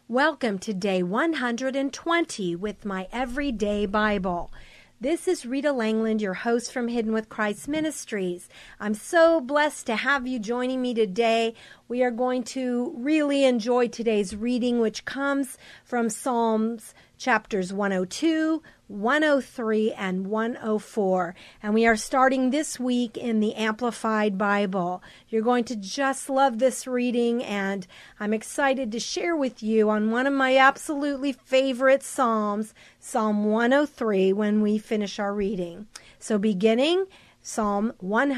Welcome to day 120 with my Everyday Bible. This is Rita Langland, your host from Hidden with Christ Ministries. I'm so blessed to have you joining me today. We are going to really enjoy today's reading, which comes from Psalms chapters 102, 103, and 104. And we are starting this week in the Amplified Bible. You're going to just love this reading, and I'm excited to share with you on one of my absolutely favorite Psalms, Psalm 103, when we finish our reading. So beginning Psalm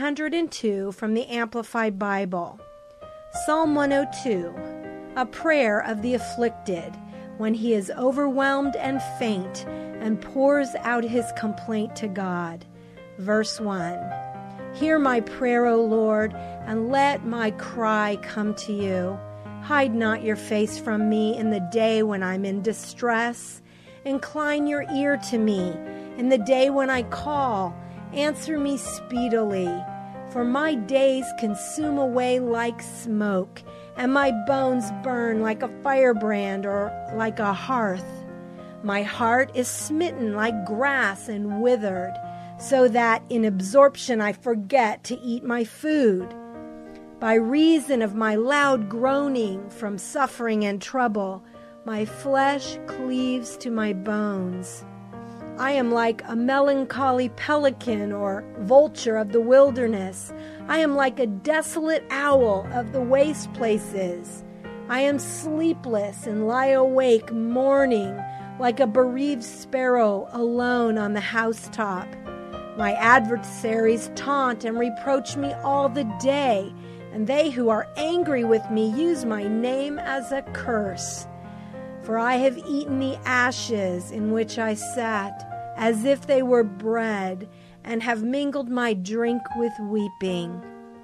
102 from the Amplified Bible. Psalm 102, a prayer of the afflicted, when he is overwhelmed and faint and pours out his complaint to God. Verse 1. Hear my prayer, O Lord, and let my cry come to you. Hide not your face from me in the day when I'm in distress. Incline your ear to me in the day when I call. Answer me speedily. For my days consume away like smoke, and my bones burn like a firebrand or like a hearth. My heart is smitten like grass and withered, so that in absorption I forget to eat my food. By reason of my loud groaning from suffering and trouble, my flesh cleaves to my bones. I am like a melancholy pelican or vulture of the wilderness. I am like a desolate owl of the waste places. I am sleepless and lie awake mourning like a bereaved sparrow alone on the housetop. My adversaries taunt and reproach me all the day, and they who are angry with me use my name as a curse. For I have eaten the ashes in which I sat, as if they were bread, and have mingled my drink with weeping.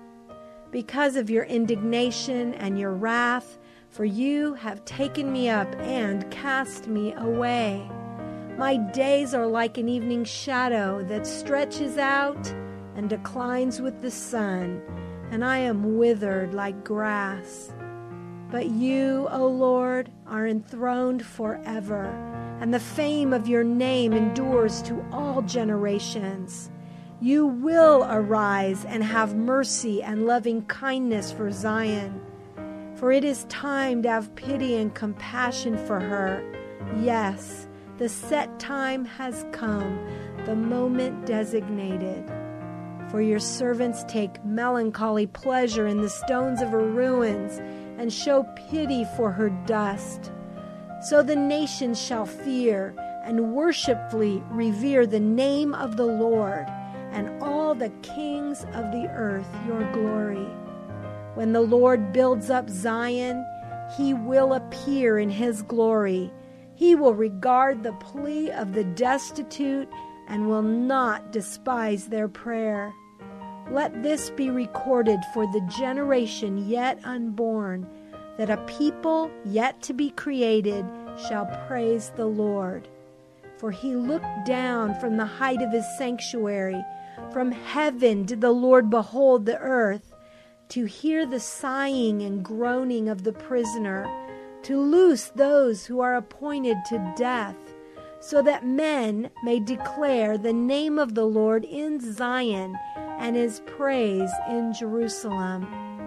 Because of your indignation and your wrath, for you have taken me up and cast me away. My days are like an evening shadow that stretches out and declines with the sun, and I am withered like grass. But you, O Lord, are enthroned forever, and the fame of your name endures to all generations. You will arise and have mercy and loving kindness for Zion, for it is time to have pity and compassion for her. Yes, the set time has come, the moment designated. For your servants take melancholy pleasure in the stones of her ruins, and show pity for her dust. So the nations shall fear and worshipfully revere the name of the Lord, and all the kings of the earth your glory. When the Lord builds up Zion, he will appear in his glory. He will regard the plea of the destitute and will not despise their prayer. Let this be recorded for the generation yet unborn, that a people yet to be created shall praise the Lord. For he looked down from the height of his sanctuary. From heaven did the Lord behold the earth, to hear the sighing and groaning of the prisoner, to loose those who are appointed to death, so that men may declare the name of the Lord in Zion and his praise in Jerusalem.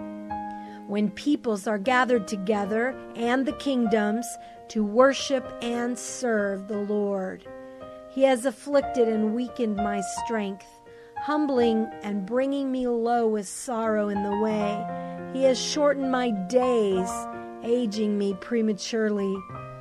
When peoples are gathered together and the kingdoms to worship and serve the Lord. He has afflicted and weakened my strength, humbling and bringing me low with sorrow in the way. He has shortened my days, aging me prematurely.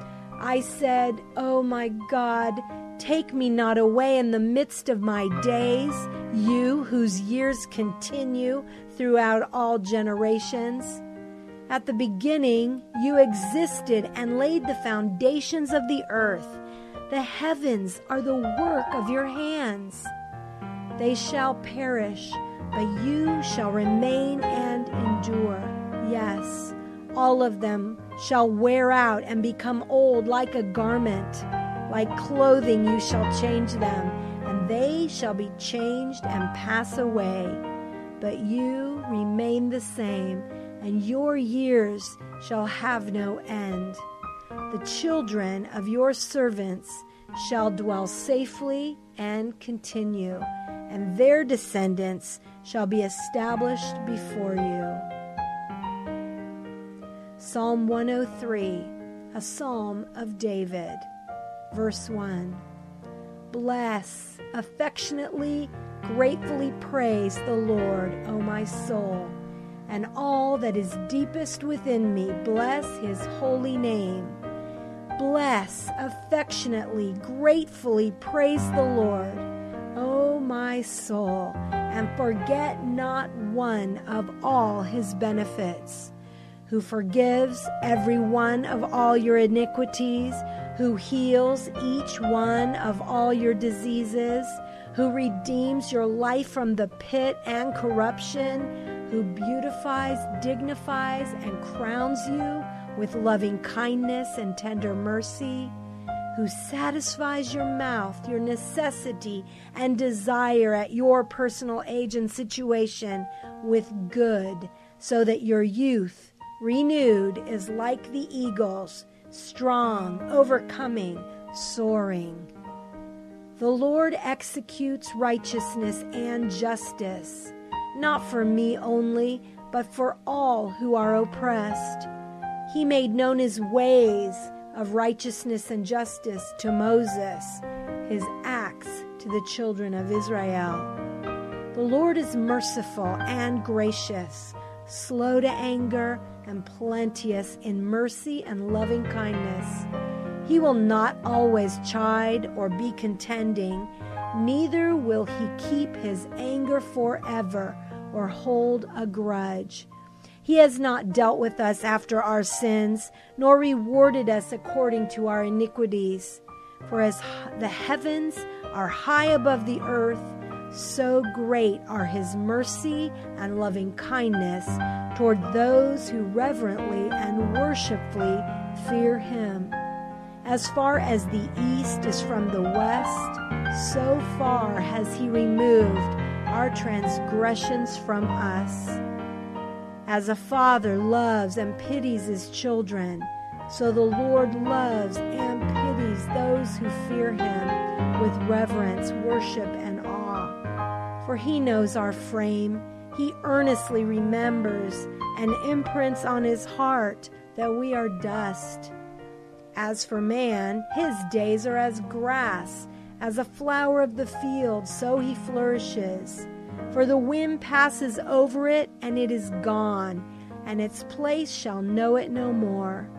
I said, "Oh my God, take me not away in the midst of my days, you whose years continue throughout all generations." At the beginning, you existed and laid the foundations of the earth. The heavens are the work of your hands. They shall perish, but you shall remain and endure. Yes, all of them shall wear out and become old like a garment. Like clothing you shall change them, and they shall be changed and pass away. But you remain the same, and your years shall have no end. the children of your servants shall dwell safely and continue, and their descendants shall be established before you. Psalm 103, a psalm of David. Verse 1. Bless, affectionately, gratefully praise the Lord, O my soul, and all that is deepest within me, bless his holy name. Bless, affectionately, gratefully praise the Lord, O my soul, and forget not one of all his benefits, who forgives every one of all your iniquities, who heals each one of all your diseases, who redeems your life from the pit and corruption, who beautifies, dignifies, and crowns you with loving kindness and tender mercy, who satisfies your mouth, your necessity, and desire at your personal age and situation with good, so that your youth, renewed, is like the eagles, strong, overcoming, soaring. The Lord executes righteousness and justice, not for me only, but for all who are oppressed. He made known his ways of righteousness and justice to Moses, his acts to the children of Israel. The Lord is merciful and gracious, slow to anger, and plenteous in mercy and loving kindness. He will not always chide or be contending, neither will he keep his anger forever or hold a grudge. He has not dealt with us after our sins, nor rewarded us according to our iniquities. For as the heavens are high above the earth, so great are his mercy and loving kindness toward those who reverently and worshipfully fear him. As far as the east is from the west, so far has he removed our transgressions from us. As a father loves and pities his children, so the Lord loves and pities those who fear him with reverence, worship, and awe. For he knows our frame. He earnestly remembers and imprints on his heart that we are dust. As for man, his days are as grass, as a flower of the field, so he flourishes. For the wind passes over it, and it is gone, and its place shall know it no more.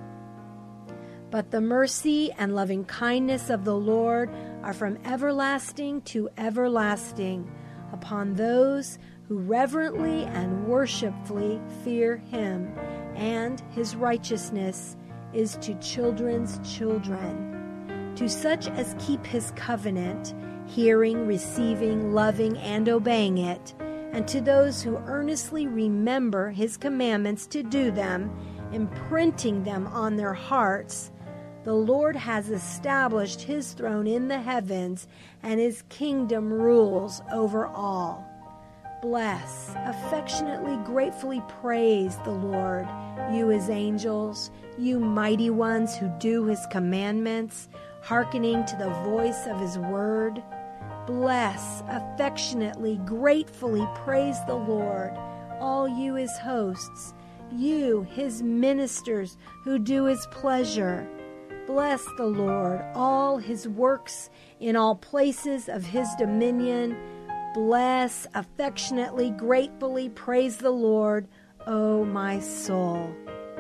But the mercy and loving kindness of the Lord are from everlasting to everlasting upon those who reverently and worshipfully fear him, and his righteousness is to children's children, to such as keep his covenant, hearing, receiving, loving, and obeying it, and to those who earnestly remember his commandments to do them, imprinting them on their hearts. The Lord has established his throne in the heavens, and his kingdom rules over all. Bless, affectionately, gratefully praise the Lord, you his angels, you mighty ones who do his commandments, hearkening to the voice of his word. Bless, affectionately, gratefully praise the Lord, all you his hosts, you his ministers who do his pleasure. Bless the Lord, all his works in all places of his dominion. Bless, affectionately, gratefully praise the Lord, O my soul.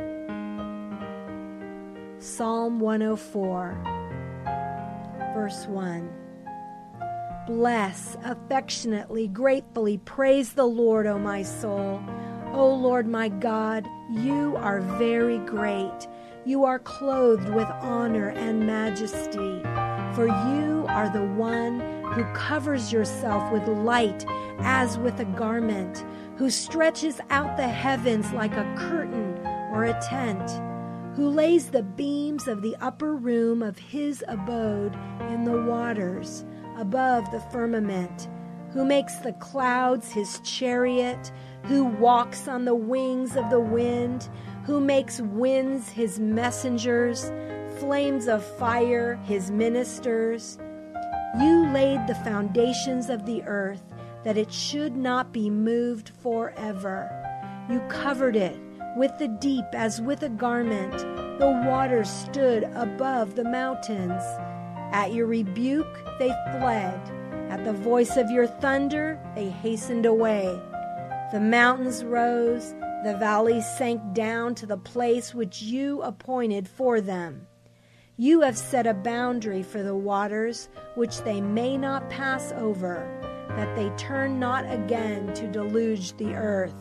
Psalm 104, verse 1. Bless, affectionately, gratefully praise the Lord, O my soul. O Lord my God, you are very great. You are clothed with honor and majesty, for you are the one who covers yourself with light as with a garment, who stretches out the heavens like a curtain or a tent, who lays the beams of the upper room of his abode in the waters, above the firmament, who makes the clouds his chariot, who walks on the wings of the wind, who makes winds his messengers, flames of fire his ministers. You laid the foundations of the earth, that it should not be moved forever. You covered it with the deep as with a garment. The waters stood above the mountains. At your rebuke they fled. At the voice of your thunder they hastened away. The mountains rose, the valleys sank down to the place which you appointed for them. You have set a boundary for the waters, which they may not pass over, that they turn not again to deluge the earth.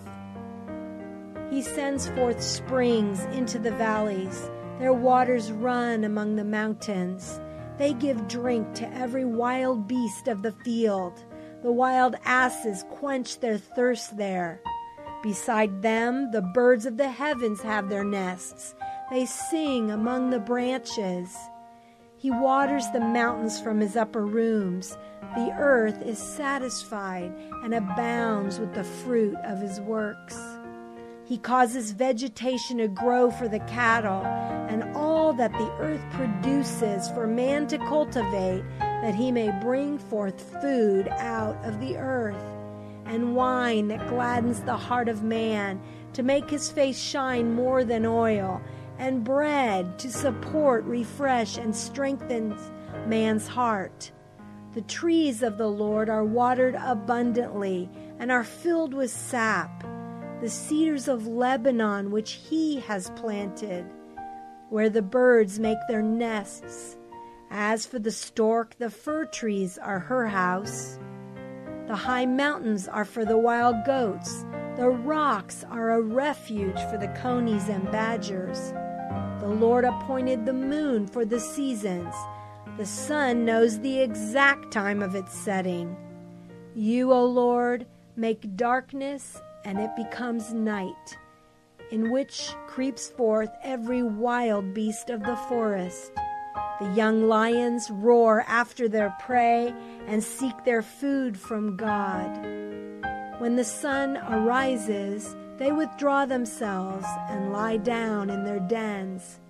He sends forth springs into the valleys. Their waters run among the mountains. They give drink to every wild beast of the field. The wild asses quench their thirst there. Beside them, the birds of the heavens have their nests. They sing among the branches. He waters the mountains from his upper rooms. The earth is satisfied and abounds with the fruit of his works. He causes vegetation to grow for the cattle and all that the earth produces for man to cultivate, that he may bring forth food out of the earth, and wine that gladdens the heart of man, to make his face shine more than oil, and bread to support, refresh, and strengthen man's heart. The trees of the Lord are watered abundantly and are filled with sap. The cedars of Lebanon which he has planted, where the birds make their nests. As for the stork, the fir trees are her house. The high mountains are for the wild goats. The rocks are a refuge for the conies and badgers. The Lord appointed the moon for the seasons. The sun knows the exact time of its setting. You, O Lord, make darkness, and it becomes night, in which creeps forth every wild beast of the forest. The young lions roar after their prey and seek their food from God. When the sun arises, they withdraw themselves and lie down in their dens.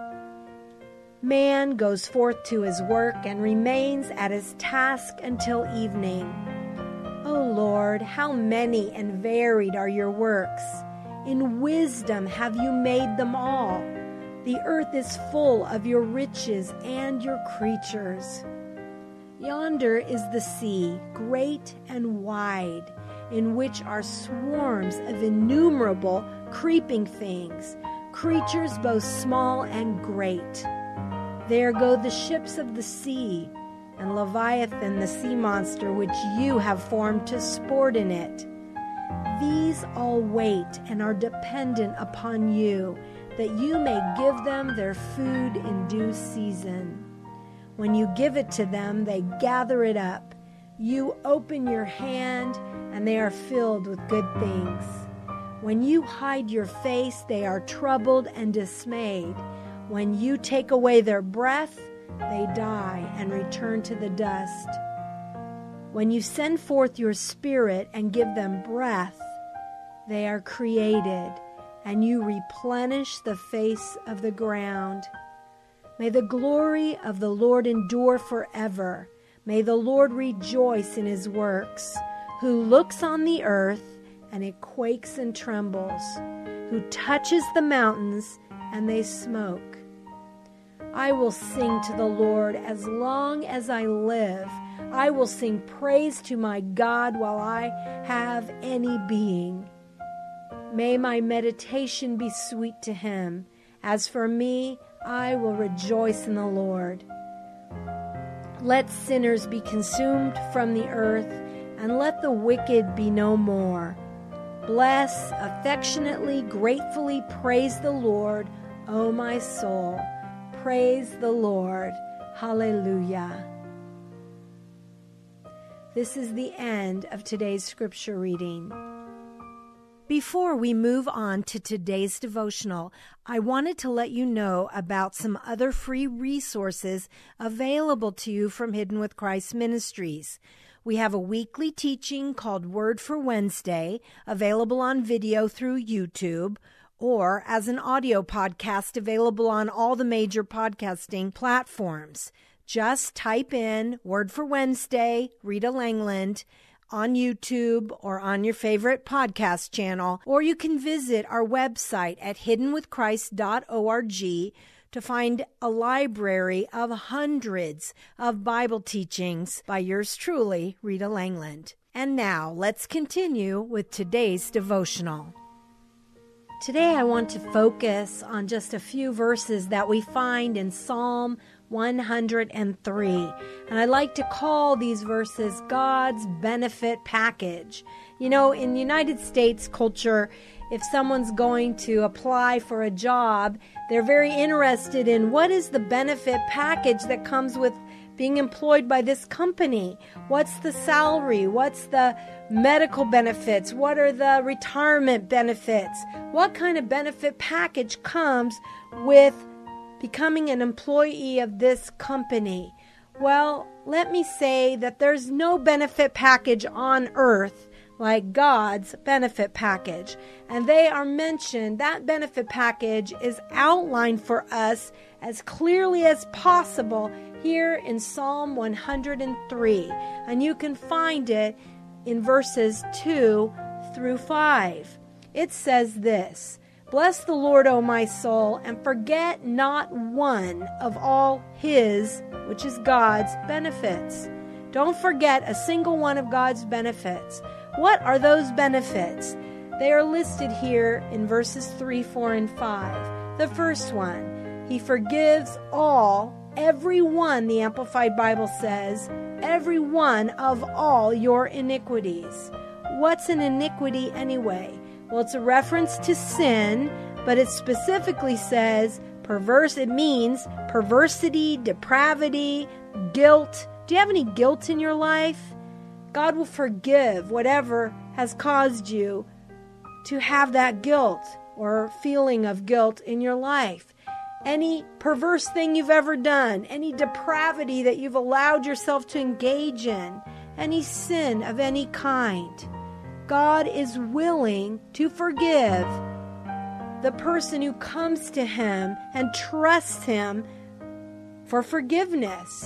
Man goes forth to his work and remains at his task until evening. O Lord, how many and varied are your works! In wisdom have you made them all. The earth is full of your riches and your creatures. Yonder is the sea, great and wide, in which are swarms of innumerable creeping things, creatures both small and great. There go the ships of the sea, and Leviathan, the sea monster, which you have formed to sport in it. These all wait and are dependent upon you, that you may give them their food in due season. When you give it to them, they gather it up. You open your hand, and they are filled with good things. When you hide your face, they are troubled and dismayed. When you take away their breath, they die and return to the dust. When you send forth your spirit and give them breath, they are created, and you replenish the face of the ground. May the glory of the Lord endure forever. May the Lord rejoice in his works, who looks on the earth, and it quakes and trembles, who touches the mountains, and they smoke. I will sing to the Lord as long as I live. I will sing praise to my God while I have any being. May my meditation be sweet to him. As for me, I will rejoice in the Lord. Let sinners be consumed from the earth, and let the wicked be no more. Bless, affectionately, gratefully praise the Lord, O my soul. Praise the Lord. Hallelujah. This is the end of today's scripture reading. Before we move on to today's devotional, I wanted to let you know about some other free resources available to you from Hidden with Christ Ministries. We have a weekly teaching called Word for Wednesday, available on video through YouTube, or as an audio podcast available on all the major podcasting platforms. Just type in Word for Wednesday, Rita Langland, on YouTube or on your favorite podcast channel, or you can visit our website at hiddenwithchrist.org to find a library of hundreds of Bible teachings by yours truly, Rita Langland. And now, let's continue with today's devotional. Today I want to focus on just a few verses that we find in Psalm 103. And I like to call these verses God's benefit package. You know, in United States culture, if someone's going to apply for a job, they're very interested in what is the benefit package that comes with being employed by this company. What's the salary? What's the medical benefits? What are the retirement benefits? What kind of benefit package comes with becoming an employee of this company? Well, let me say that there's no benefit package on earth like God's benefit package. And they are mentioned, that benefit package is outlined for us as clearly as possible here in Psalm 103. And you can find it in verses 2 through 5. It says this: "Bless the Lord, O my soul, and forget not one of all his," which is God's, "benefits." Don't forget a single one of God's benefits. What are those benefits? They are listed here in verses 3, 4, and 5. The first one, He forgives every one, the Amplified Bible says, every one of all your iniquities. What's an iniquity anyway? Well, it's a reference to sin, but it specifically says perverse. It means perversity, depravity, guilt. Do you have any guilt in your life? God will forgive whatever has caused you to have that guilt or feeling of guilt in your life. Any perverse thing you've ever done, any depravity that you've allowed yourself to engage in, any sin of any kind, God is willing to forgive the person who comes to Him and trusts Him for forgiveness.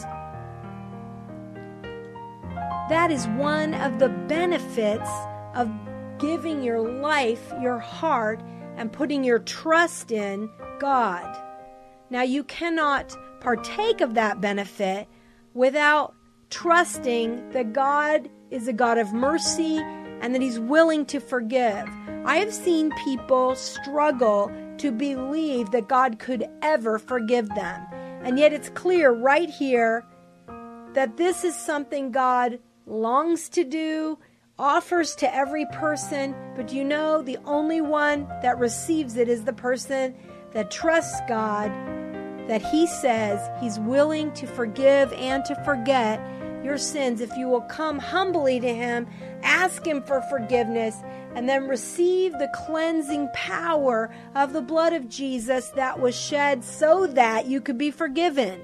That is one of the benefits of giving your life, your heart, and putting your trust in God. Now, you cannot partake of that benefit without trusting that God is a God of mercy and that He's willing to forgive. I have seen people struggle to believe that God could ever forgive them. And yet it's clear right here that this is something God longs to do, offers to every person, but you know, the only one that receives it is the person that trusts God, that He says He's willing to forgive and to forget your sins if you will come humbly to Him, ask Him for forgiveness, and then receive the cleansing power of the blood of Jesus that was shed so that you could be forgiven.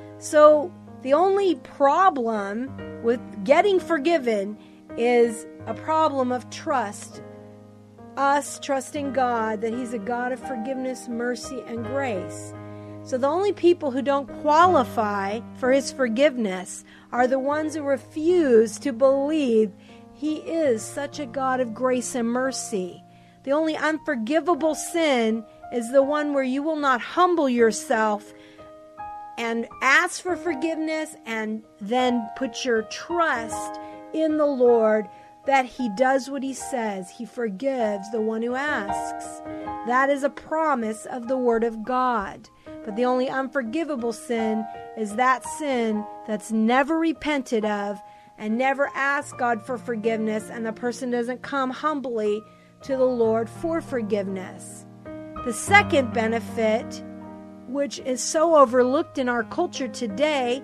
So the only problem with getting forgiven is a problem of trust. Us trusting God, that He's a God of forgiveness, mercy, and grace. So the only people who don't qualify for His forgiveness are the ones who refuse to believe He is such a God of grace and mercy. The only unforgivable sin is the one where you will not humble yourself and ask for forgiveness and then put your trust in the Lord that He does what He says. He forgives the one who asks. That is a promise of the Word of God. But the only unforgivable sin is that sin that's never repented of and never asked God for forgiveness, and the person doesn't come humbly to the Lord for forgiveness. The second benefit, which is so overlooked in our culture today,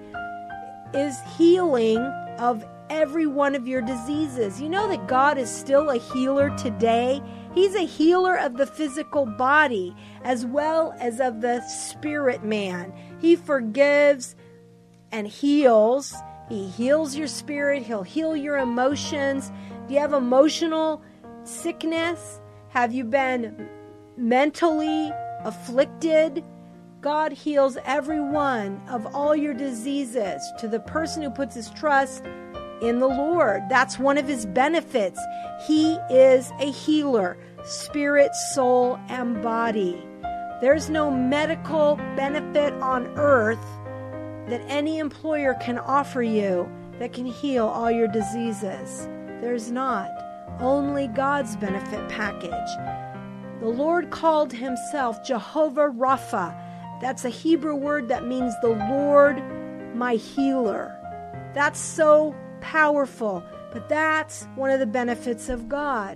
is healing of every one of your diseases. You know that God is still a healer today? He's a healer of the physical body as well as of the spirit man. He forgives and heals. He heals your spirit. He'll heal your emotions. Do you have emotional sickness? Have you been mentally afflicted, God heals every one of all your diseases to the person who puts his trust in the Lord. That's one of his benefits. He is a healer, spirit, soul, and body. There's no medical benefit on earth that any employer can offer you that can heal all your diseases. There's not. Only God's benefit package. The Lord called himself Jehovah Rapha. That's a Hebrew word that means the Lord, my healer. That's so powerful, but that's one of the benefits of God.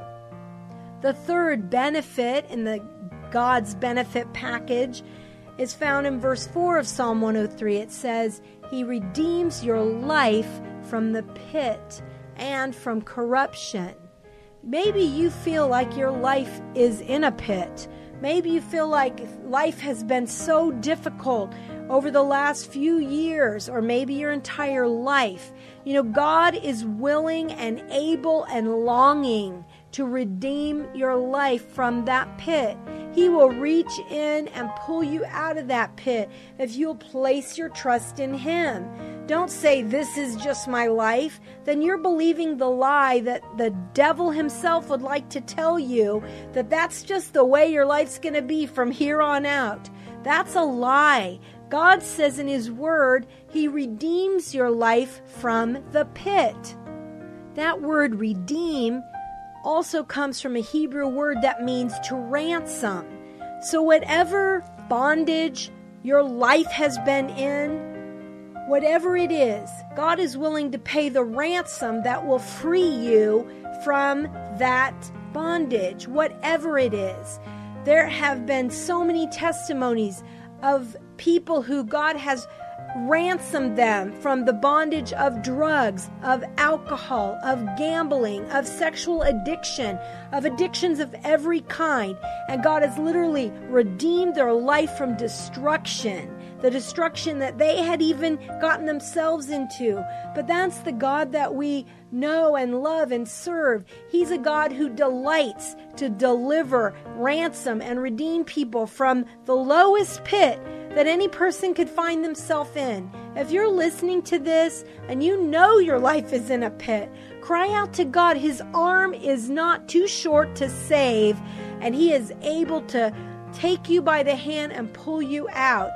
The third benefit in the God's benefit package is found in verse 4 of Psalm 103. It says, he redeems your life from the pit and from corruption. Maybe you feel like your life is in a pit. Maybe you feel like life has been so difficult over the last few years, or maybe your entire life. You know, God is willing and able and longing to redeem your life from that pit. He will reach in and pull you out of that pit if you'll place your trust in him. Don't say, this is just my life. Then you're believing the lie that the devil himself would like to tell you, that that's just the way your life's going to be from here on out. That's a lie. God says in his word, he redeems your life from the pit. That word redeem also comes from a Hebrew word that means to ransom. So whatever bondage your life has been in, whatever it is, God is willing to pay the ransom that will free you from that bondage, whatever it is. There have been so many testimonies of people who God has ransomed them from the bondage of drugs, of alcohol, of gambling, of sexual addiction, of addictions of every kind. And God has literally redeemed their life from destruction, the destruction that they had even gotten themselves into. But that's the God that we know and love and serve. He's a God who delights to deliver, ransom, and redeem people from the lowest pit that any person could find themselves in. If you're listening to this and you know your life is in a pit, cry out to God. His arm is not too short to save, and he is able to take you by the hand and pull you out.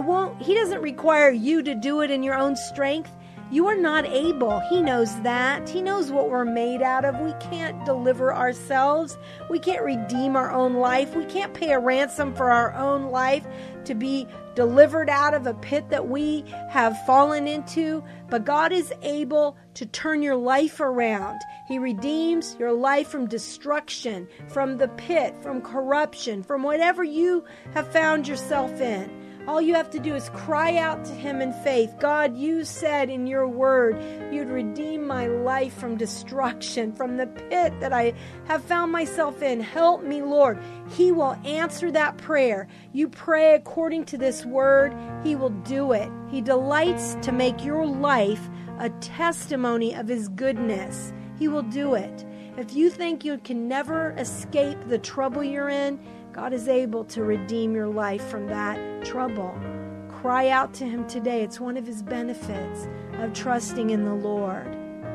He doesn't require you to do it in your own strength. You are not able. He knows that. He knows what we're made out of. We can't deliver ourselves. We can't redeem our own life. We can't pay a ransom for our own life to be delivered out of a pit that we have fallen into. But God is able to turn your life around. He redeems your life from destruction, from the pit, from corruption, from whatever you have found yourself in. All you have to do is cry out to him in faith. God, you said in your word you'd redeem my life from destruction, from the pit that I have found myself in. Help me, Lord. He will answer that prayer. You pray according to this word, he will do it. He delights to make your life a testimony of his goodness. He will do it. If you think you can never escape the trouble you're in, God is able to redeem your life from that trouble. Cry out to him today. It's one of his benefits of trusting in the Lord.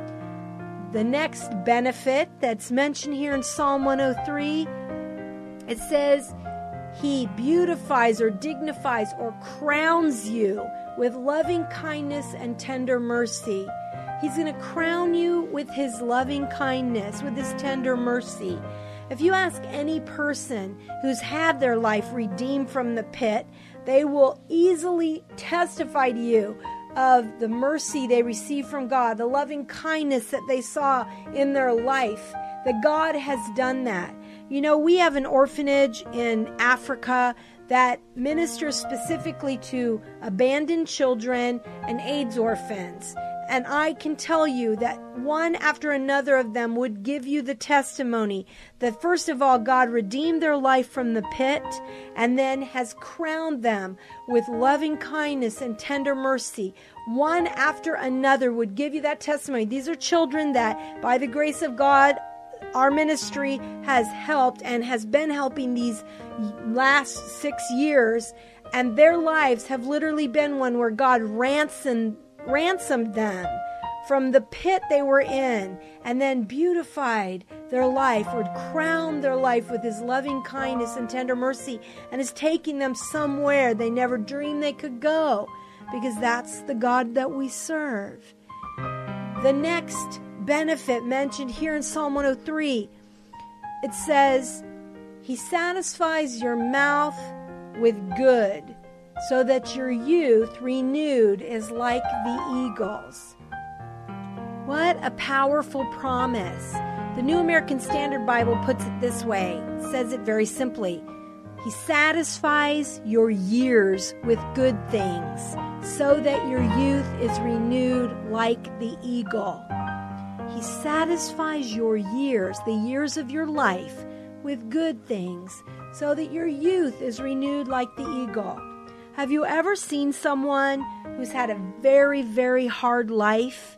The next benefit that's mentioned here in Psalm 103, it says, he beautifies or dignifies or crowns you with loving kindness and tender mercy. He's going to crown you with his loving kindness, with his tender mercy. If you ask any person who's had their life redeemed from the pit, they will easily testify to you of the mercy they received from God, the loving kindness that they saw in their life, that God has done that. You know, we have an orphanage in Africa that ministers specifically to abandoned children and AIDS orphans. And I can tell you that one after another of them would give you the testimony that first of all, God redeemed their life from the pit and then has crowned them with loving kindness and tender mercy. One after another would give you that testimony. These are children that by the grace of God, our ministry has helped and has been helping these last 6 years, and their lives have literally been one where God ransomed them from the pit they were in, and then beautified their life, or crowned their life with His loving kindness and tender mercy, and is taking them somewhere they never dreamed they could go, because that's the God that we serve. The next benefit mentioned here in Psalm 103, it says, He satisfies your mouth with good, so that your youth renewed is like the eagles. What a powerful promise. The New American Standard Bible puts it this way. It says it very simply. He satisfies your years with good things, so that your youth is renewed like the eagle. He satisfies your years, the years of your life, with good things, so that your youth is renewed like the eagle. Have you ever seen someone who's had a very, very hard life?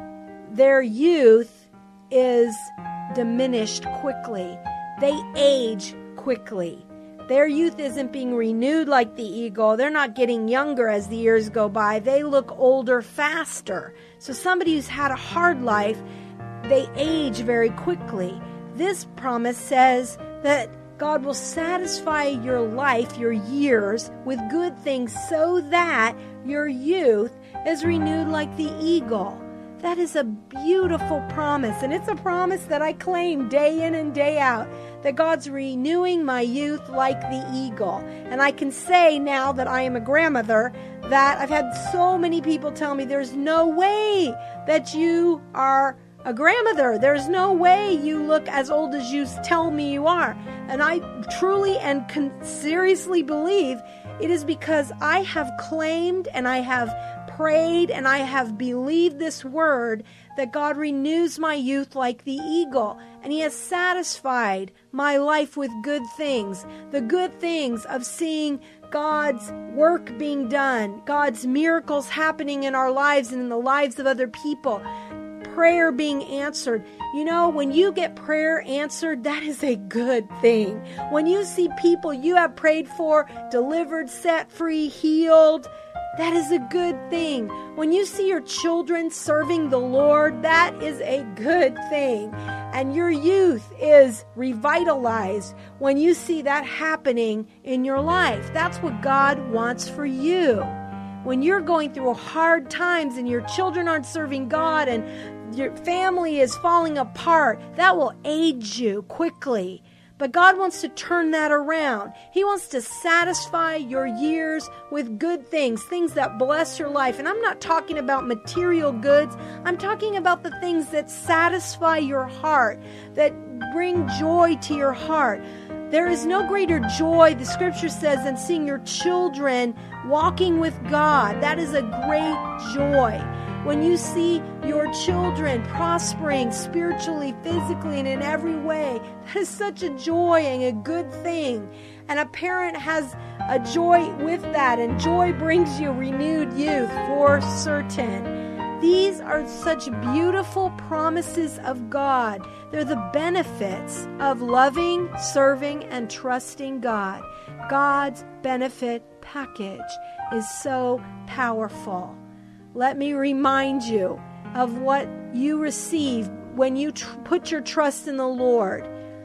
Their youth is diminished quickly. They age quickly. Their youth isn't being renewed like the eagle. They're not getting younger as the years go by. They look older faster. So somebody who's had a hard life, they age very quickly. This promise says that God will satisfy your life, your years, with good things, so that your youth is renewed like the eagle. That is a beautiful promise, and it's a promise that I claim day in and day out, that God's renewing my youth like the eagle. And I can say now that I am a grandmother that I've had so many people tell me there's no way that you are a grandmother. There's no way you look as old as you tell me you are. And I truly and seriously believe it is because I have claimed and I have prayed and I have believed this word that God renews my youth like the eagle, and He has satisfied my life with good things, the good things of seeing God's work being done, God's miracles happening in our lives and in the lives of other people, prayer being answered. You know, when you get prayer answered, that is a good thing. When you see people you have prayed for delivered, set free, healed, that is a good thing. When you see your children serving the Lord, that is a good thing. And your youth is revitalized when you see that happening in your life. That's what God wants for you. When you're going through hard times and your children aren't serving God and your family is falling apart, that will age you quickly. But God wants to turn that around. He wants to satisfy your years with good things, things that bless your life. And I'm not talking about material goods. I'm talking about the things that satisfy your heart, that bring joy to your heart. There is no greater joy, the scripture says, than seeing your children walking with God. That is a great joy. When you see your children prospering spiritually, physically, and in every way, that is such a joy and a good thing. And a parent has a joy with that, and joy brings you renewed youth for certain. These are such beautiful promises of God. They're the benefits of loving, serving, and trusting God. God's benefit package is so powerful. Let me remind you of what you receive when you put your trust in the Lord.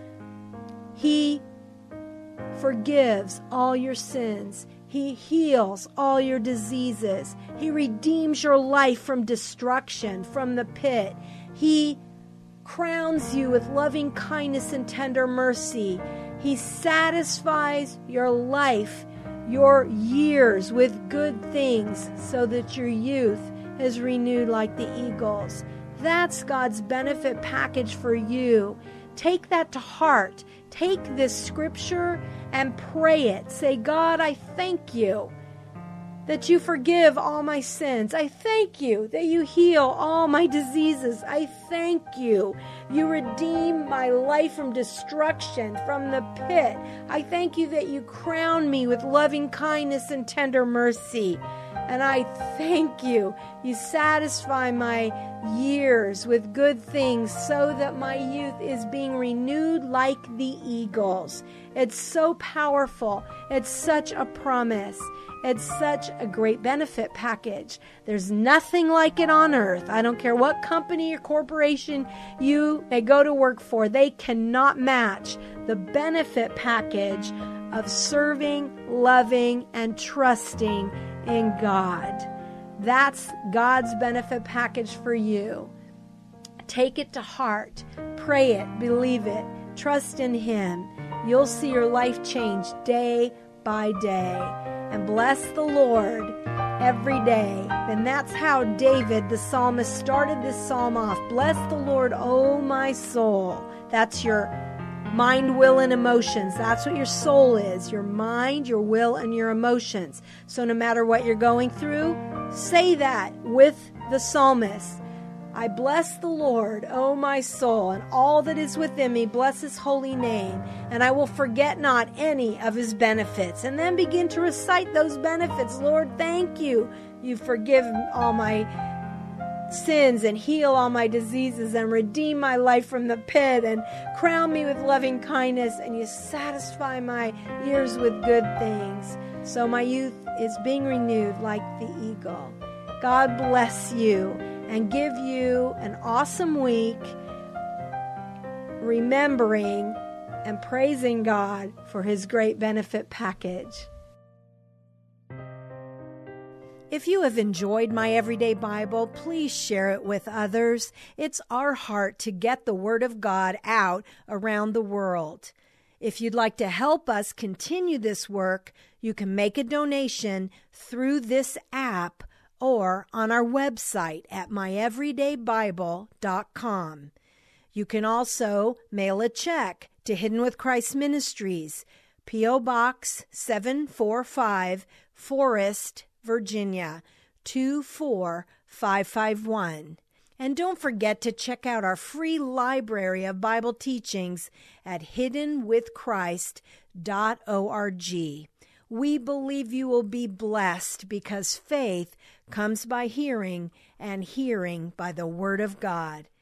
He forgives all your sins. He heals all your diseases. He redeems your life from destruction, from the pit. He crowns you with loving kindness and tender mercy. He satisfies your life, your years, with good things, so that your youth is renewed like the eagles. That's God's benefit package for you. Take that to heart. Take this scripture and pray it. Say, God, I thank you that you forgive all my sins. I thank you that you heal all my diseases. I thank you. You redeem my life from destruction, from the pit. I thank you that you crown me with loving kindness and tender mercy. And I thank you. You satisfy my years with good things so that my youth is being renewed like the eagles. It's so powerful. It's such a promise. It's such a great benefit package. There's nothing like it on earth. I don't care what company or corporation you may go to work for. They cannot match the benefit package of serving, loving, and trusting in God. That's God's benefit package for you. Take it to heart. Pray it. Believe it. Trust in Him. You'll see your life change day by day. And bless the Lord every day. And that's how David, the psalmist, started this psalm off. Bless the Lord, O my soul. That's your mind, will, and emotions. That's what your soul is. Your mind, your will, and your emotions. So no matter what you're going through, say that with the psalmist. I bless the Lord, O my soul, and all that is within me. Bless His holy name. And I will forget not any of His benefits. And then begin to recite those benefits. Lord, thank you. You forgive all my sins and heal all my diseases and redeem my life from the pit and crown me with loving kindness, and you satisfy my years with good things. So my youth is being renewed like the eagle. God bless you and give you an awesome week, remembering and praising God for His great benefit package. If you have enjoyed My Everyday Bible, please share it with others. It's our heart to get the Word of God out around the world. If you'd like to help us continue this work, you can make a donation through this app or on our website at myeverydaybible.com. You can also mail a check to Hidden with Christ Ministries, P.O. Box 745, Forest, Virginia 24551. And don't forget to check out our free library of Bible teachings at hiddenwithchrist.org. We believe you will be blessed because faith comes by hearing, and hearing by the Word of God.